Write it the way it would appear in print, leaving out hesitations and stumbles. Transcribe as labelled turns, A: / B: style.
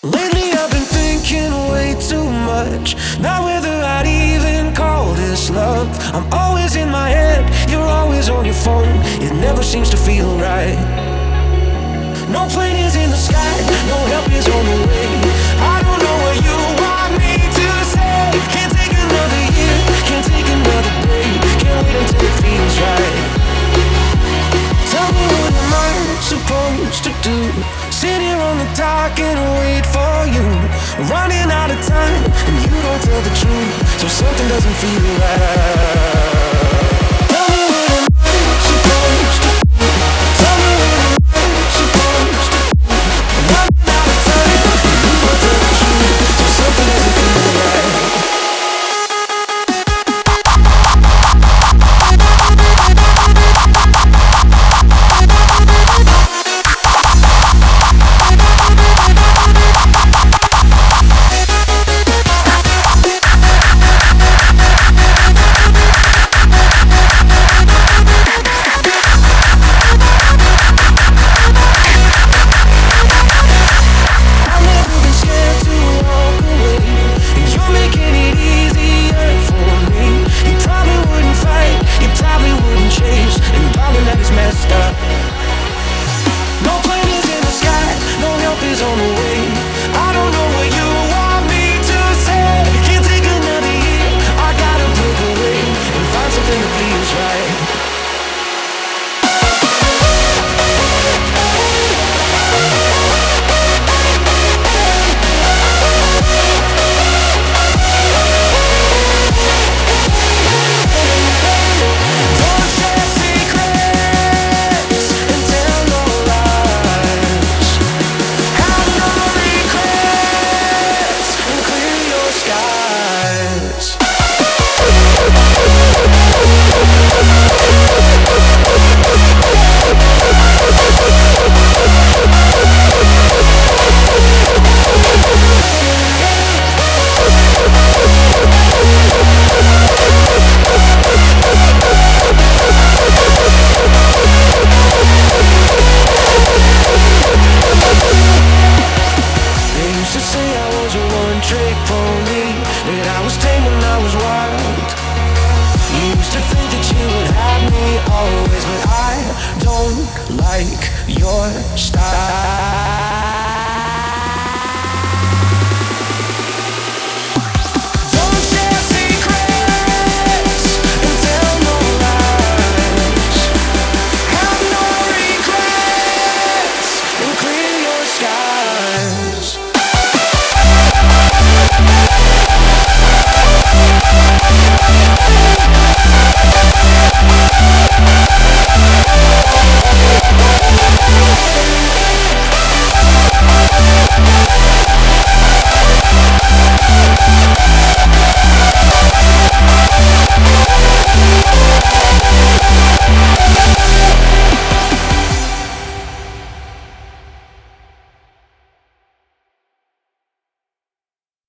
A: Lately I've been thinking way too much, not whether I'd even call this love. I'm always in my head, you're always on your phone. It never seems to feel right. No plane is in the sky, no help is on the way. I don't know what you want me to say. Can't take another year, can't take another day. Can't wait until it feels right. Tell me what am I supposed to do? Sit here on the dock and wait for you. Running out of time and you don't tell the truth, so something doesn't feel right.